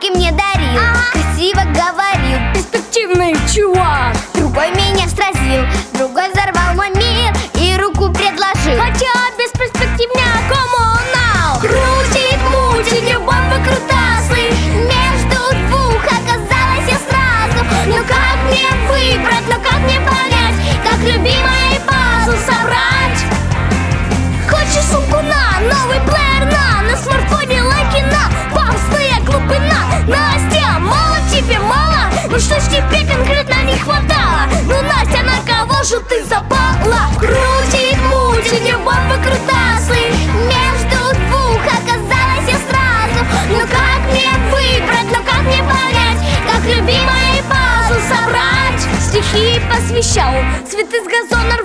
подарки мне дарил, красиво говорил, перспективный чувак. другой меня сразил, другой взорвал мой мир и руку предложил. Хотя бесперспективнее коммунал. Крутит, мутит, любовь выкрутасы, между двух оказалась я сразу. Ну как мне выбрать, ну как мне понять, как любимая пазл собрать? Хочешь сумку на, новый плеер на смартфоне лайки на, паузная глубина. Настя, мало тебе, мало? Ну что ж тебе конкретно не хватало? Ну Настя, на кого же ты запала? Крутит, мутит, любовь выкрутасы, между двух оказалась я сразу. Ну как мне выбрать, ну как мне понять, как любимая пазл собрать? Стихи посвящал, цветы с газона